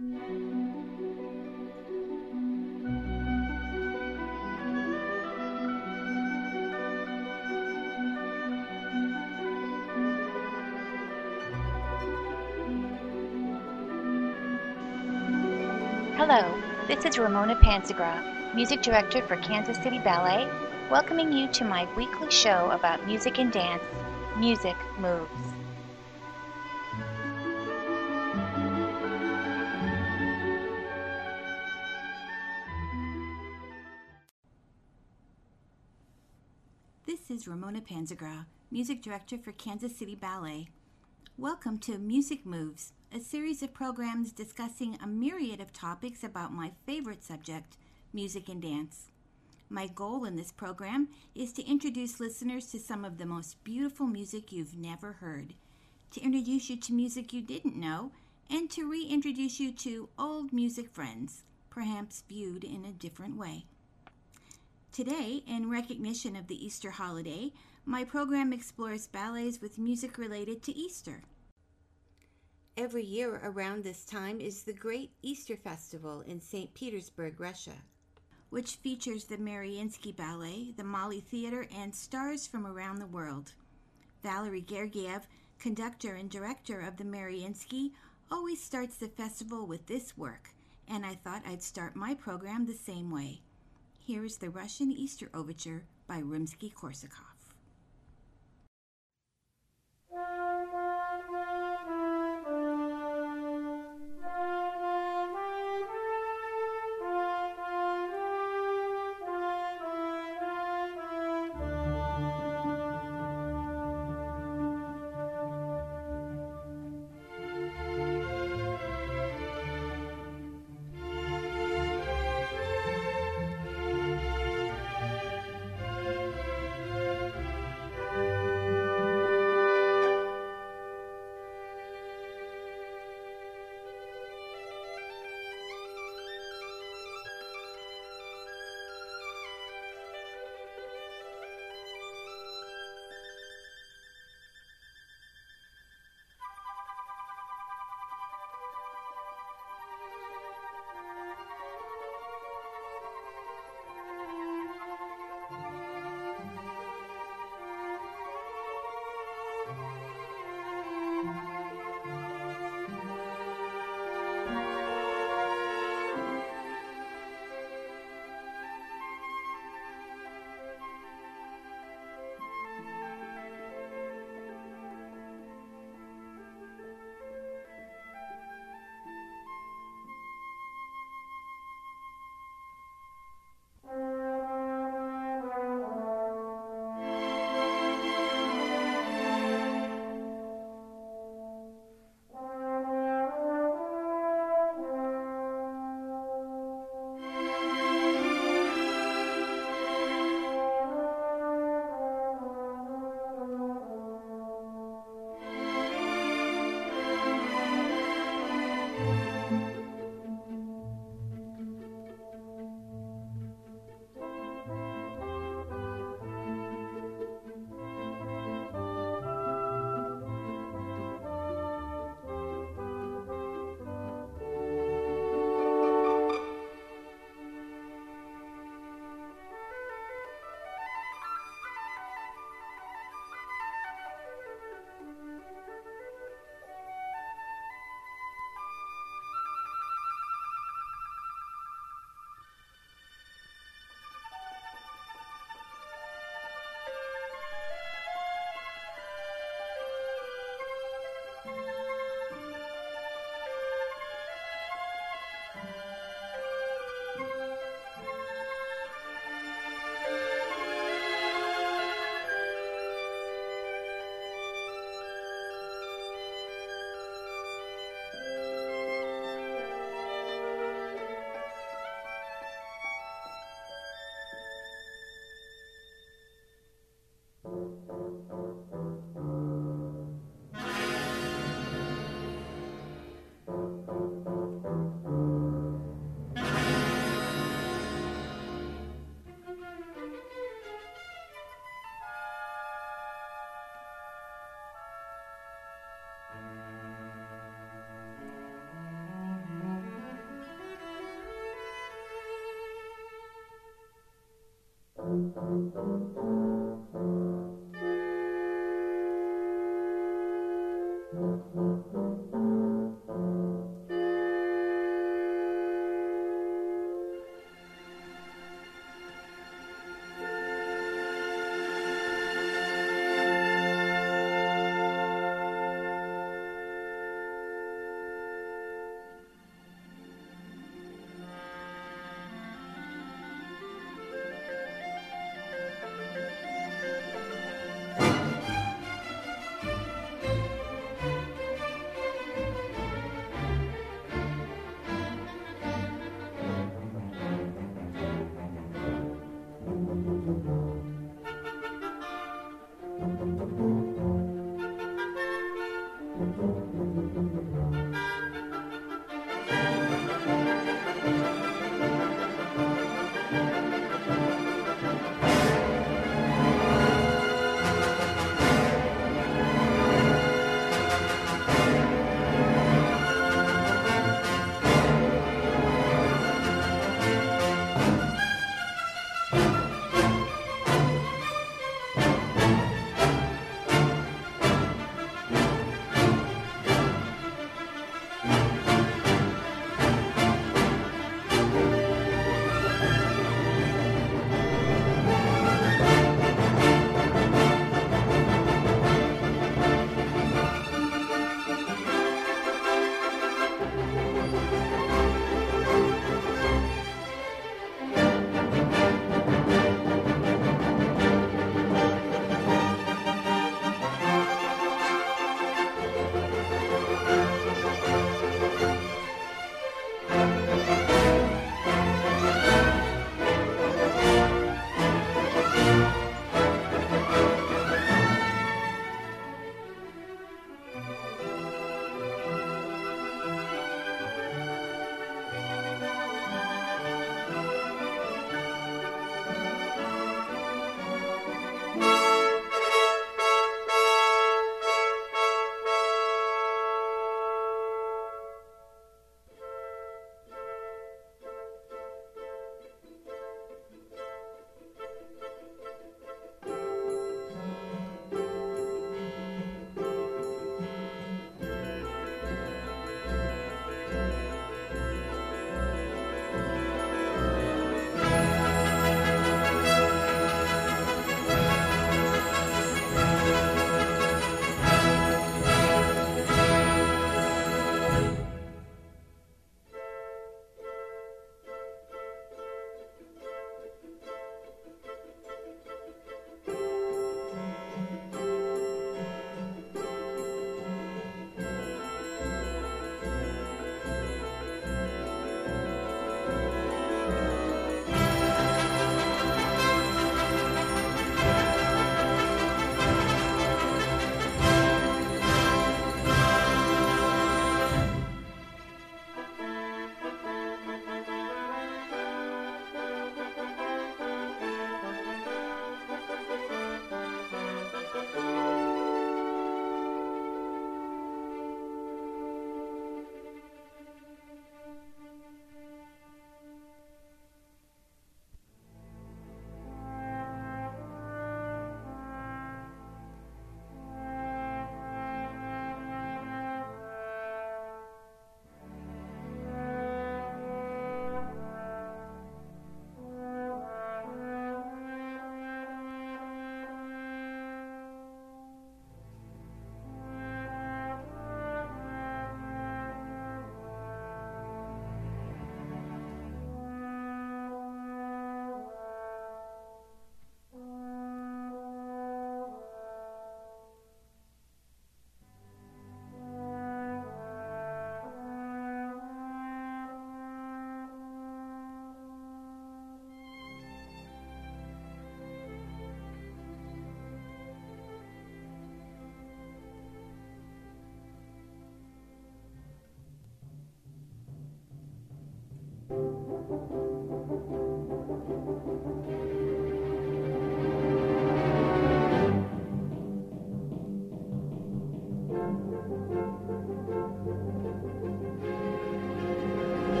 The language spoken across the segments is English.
Hello, this is Ramona Panzagra, Music Director for Kansas City Ballet, welcoming you to my weekly show about music and dance, Music Moves. This is Ramona Panzagra, Music Director for Kansas City Ballet. Welcome to Music Moves, a series of programs discussing a myriad of topics about my favorite subject, music and dance. My goal in this program is to introduce listeners to some of the most beautiful music you've never heard, to introduce you to music you didn't know, and to reintroduce you to old music friends, perhaps viewed in a different way. Today, in recognition of the Easter holiday, my program explores ballets with music related to Easter. Every year around this time is the Great Easter Festival in St. Petersburg, Russia, which features the Mariinsky Ballet, the Mali Theater, and stars from around the world. Valery Gergiev, conductor and director of the Mariinsky, always starts the festival with this work, and I thought I'd start my program the same way. Here is the Russian Easter Overture by Rimsky-Korsakov.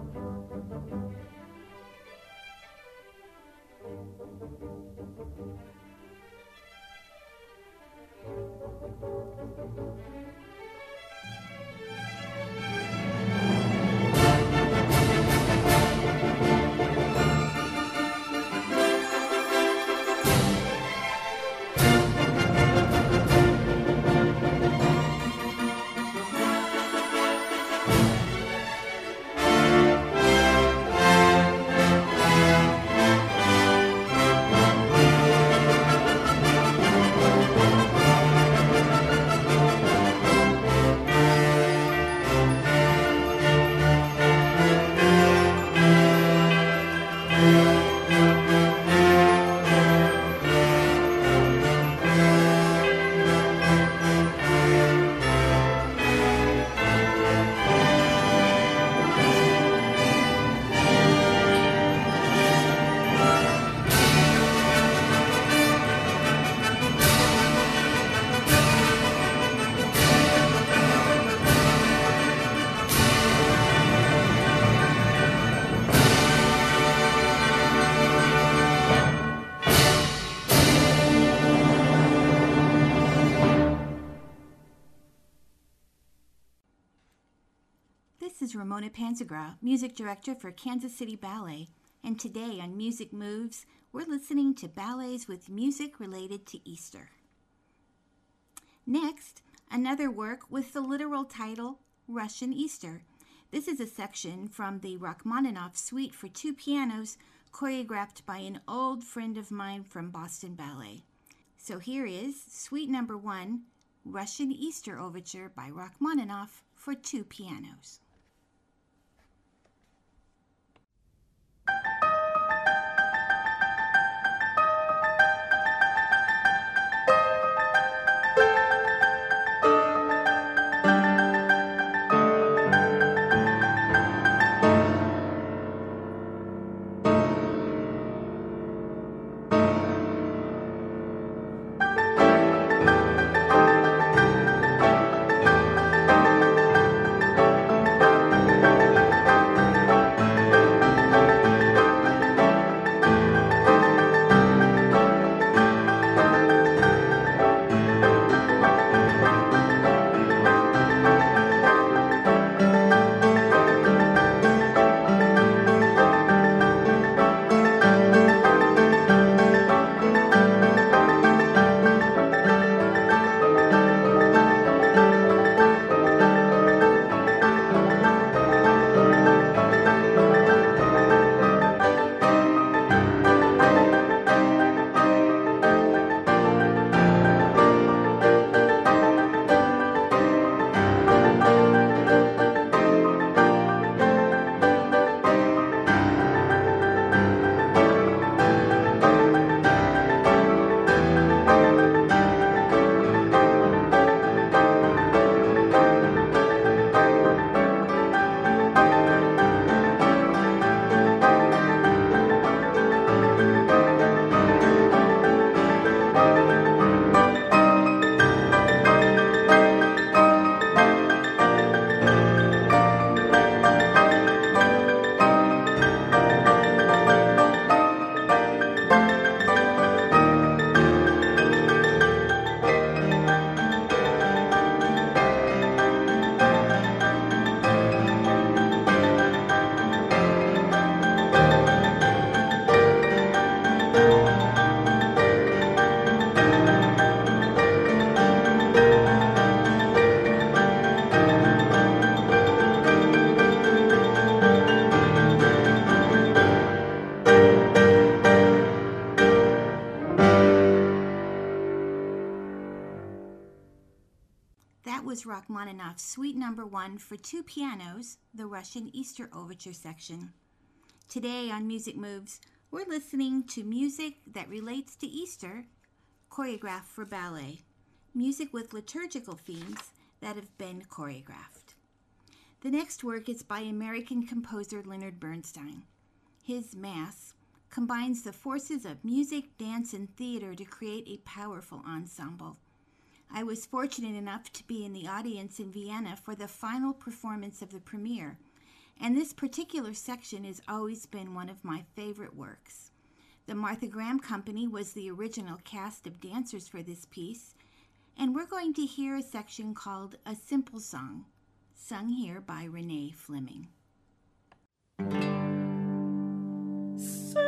This is Ramona Panzagra, music director for Kansas City Ballet, and today on Music Moves, we're listening to ballets with music related to Easter. Next, another work with the literal title, Russian Easter. This is a section from the Rachmaninoff Suite for two pianos, choreographed by an old friend of mine from Boston Ballet. So here is Suite Number 1, Russian Easter Overture by Rachmaninoff for two pianos. That was Rachmaninoff's Suite Number 1 for two pianos, the Russian Easter Overture section. Today on Music Moves, we're listening to music that relates to Easter, choreographed for ballet, music with liturgical themes that have been choreographed. The next work is by American composer Leonard Bernstein. His Mass combines the forces of music, dance, and theater to create a powerful ensemble. I was fortunate enough to be in the audience in Vienna for the final performance of the premiere, and this particular section has always been one of my favorite works. The Martha Graham Company was the original cast of dancers for this piece, and we're going to hear a section called A Simple Song, sung here by Renee Fleming. Sing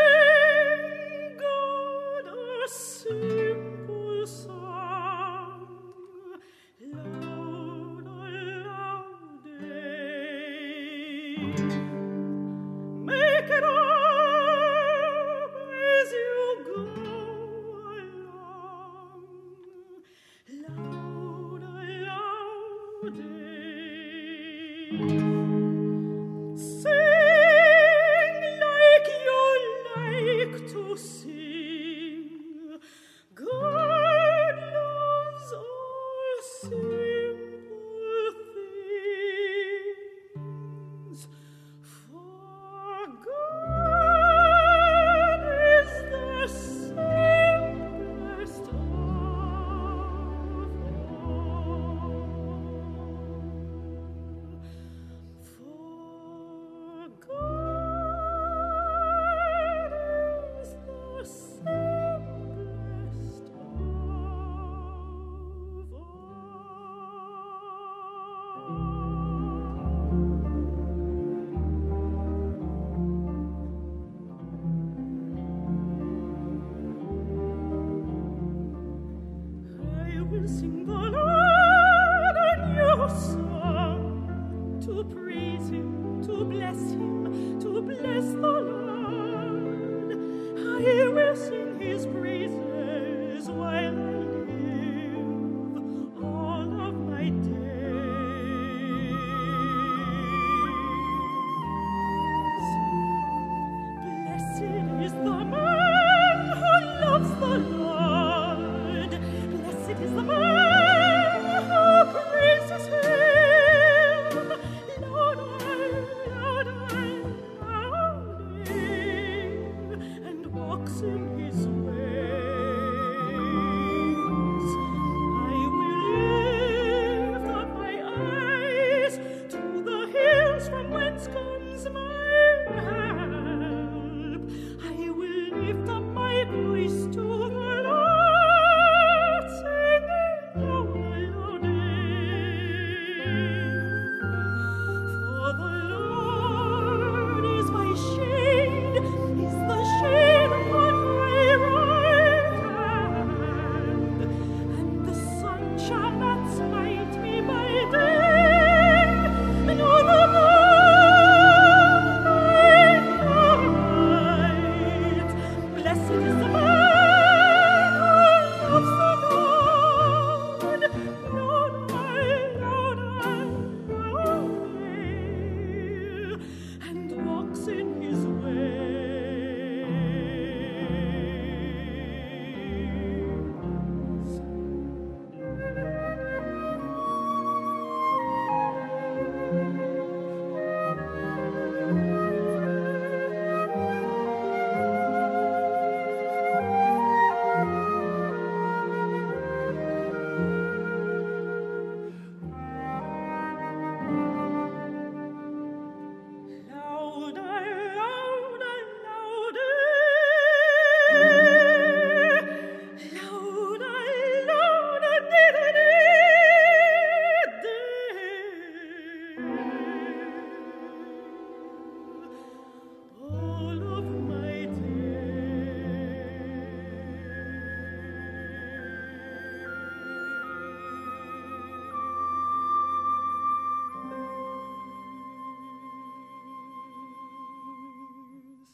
God a simple song, loud, loud, make it up as you go along, loud, loud. To sing, God loves all simple things, for God is the simplest of all. For God sing the Lord a new song, to praise Him, to bless Him, to bless the Lord. I will sing His praises while I live all of my days. Blessed is the man who loves the Lord. Blessed is the man who praises Him. Loud, loud, loud, and walks in His ways. I will lift up my eyes to the hills from whence comes my help. I will lift up my voice to the Lord, singing loud, loud, for the Lord is my shade, is the shade upon my right hand, and the sun shall not smite me by day, nor the moon by night. Blessed is the man who loves the Lord. Loud, loud, and walks in His ways. Louder, louder, louder, louder, louder, all of my days.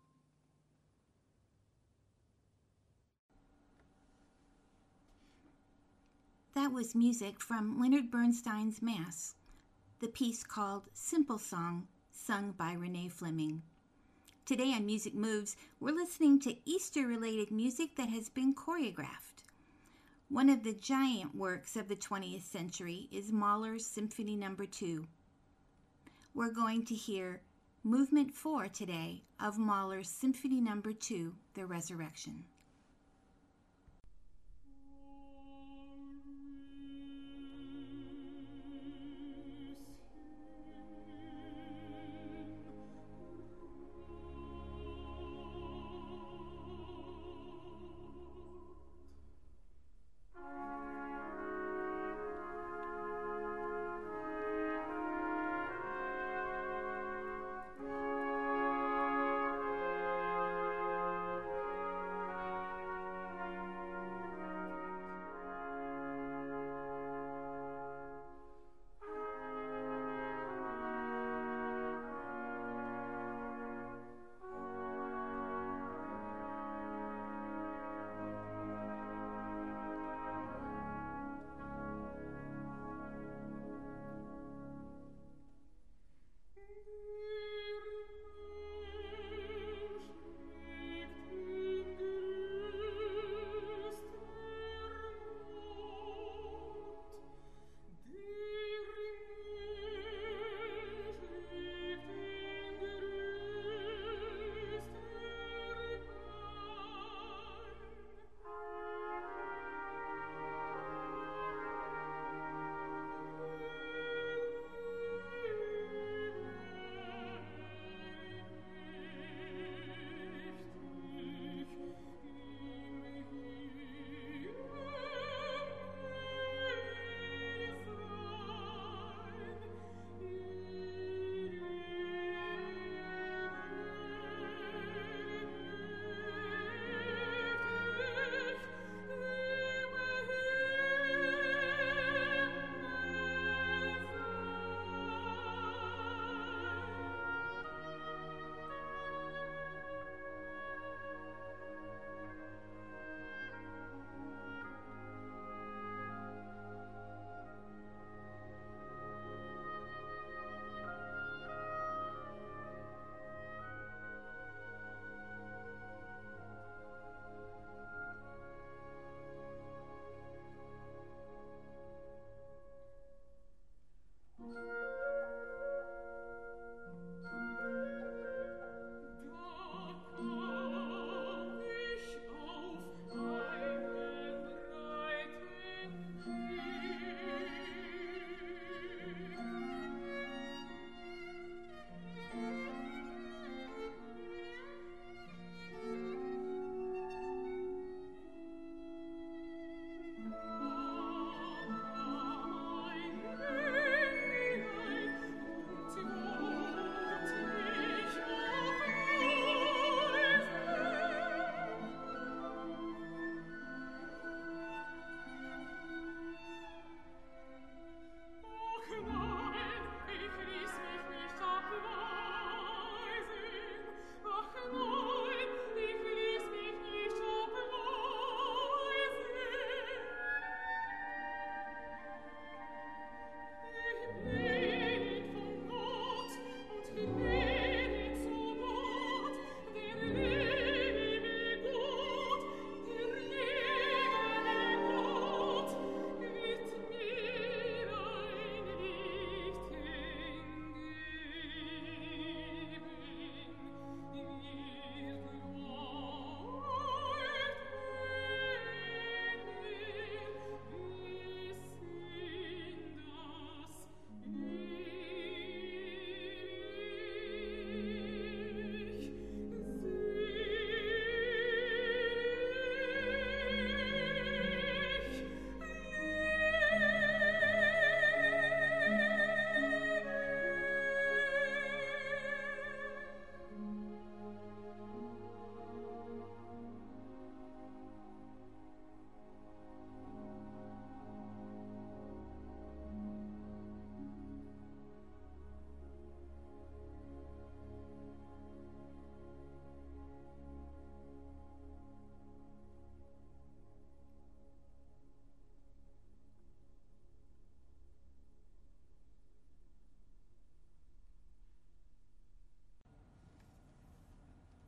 That was music from Leonard Bernstein's Mass, the piece called Simple Song, sung by Renee Fleming. Today on Music Moves, we're listening to Easter-related music that has been choreographed. One of the giant works of the 20th century is Mahler's Symphony No. 2. We're going to hear Movement 4 today of Mahler's Symphony No. 2, The Resurrection.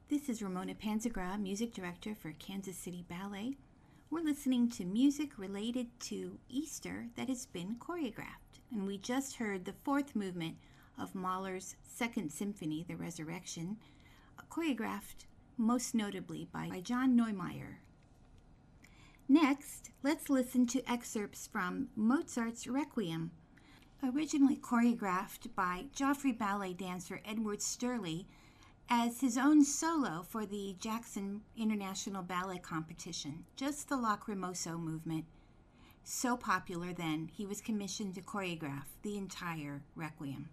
This is Ramona Panzagra, music director for Kansas City Ballet. We're listening to music related to Easter that has been choreographed. And we just heard the fourth movement of Mahler's Second Symphony, The Resurrection, choreographed most notably by John Neumeier. Next, let's listen to excerpts from Mozart's Requiem, originally choreographed by Joffrey ballet dancer Edward Sturley as his own solo for the Jackson International Ballet Competition, just the Lacrimoso movement. So popular then, he was commissioned to choreograph the entire Requiem.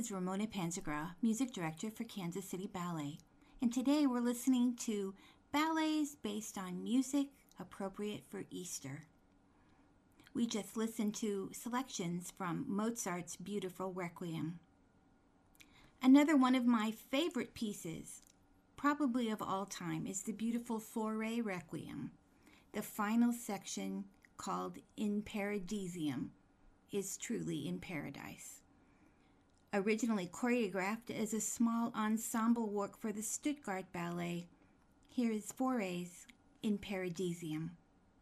is Ramona Panzagra, Music Director for Kansas City Ballet, and today we're listening to ballets based on music appropriate for Easter. We just listened to selections from Mozart's beautiful Requiem. Another one of my favorite pieces, probably of all time, is the beautiful Fauré Requiem. The final section, called In Paradisium, is truly in paradise. Originally choreographed as a small ensemble work for the Stuttgart Ballet, here is Fauré's In Paradisium.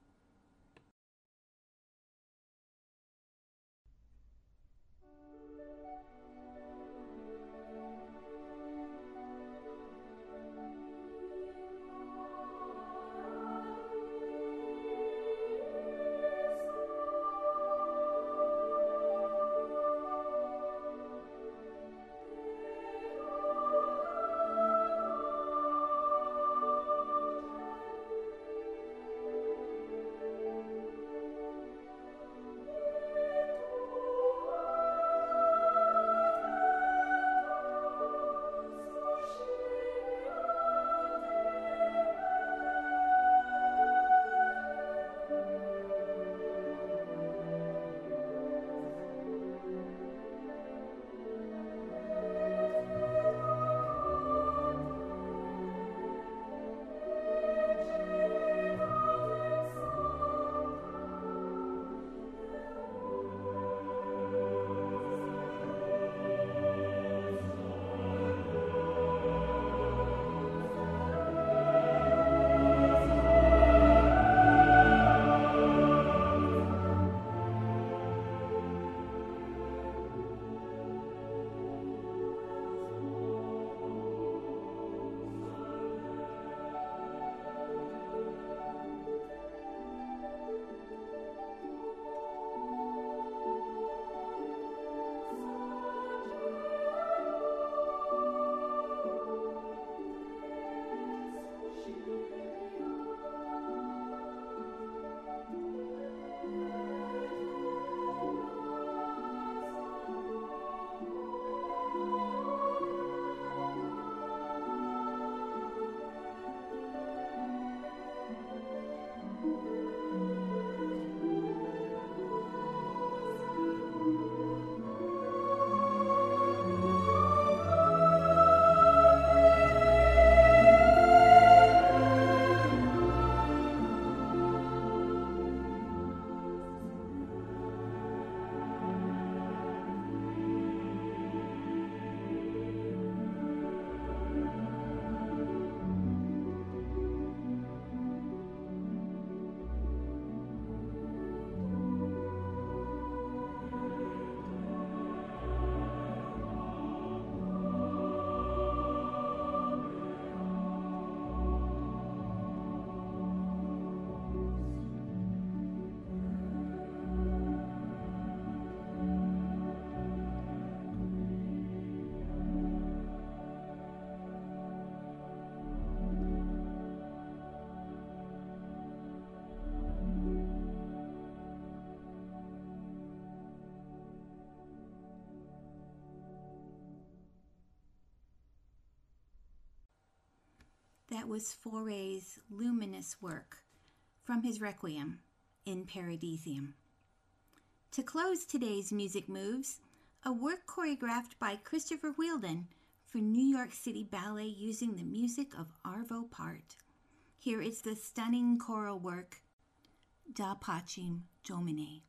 That was Fauré's luminous work from his Requiem, In Paradisium. To close today's Music Moves, a work choreographed by Christopher Wheeldon for New York City Ballet using the music of Arvo Pärt. Here is the stunning choral work, Da Pacem Domini.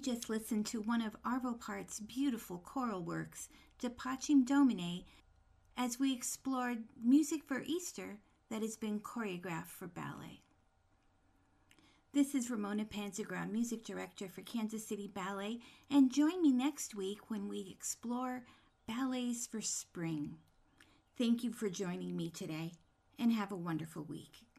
just listened to one of Arvo Part's beautiful choral works, De Pacem Domine, as we explored music for Easter that has been choreographed for ballet. This is Ramona Panzagra, Music Director for Kansas City Ballet, and join me next week when we explore ballets for spring. Thank you for joining me today, and have a wonderful week.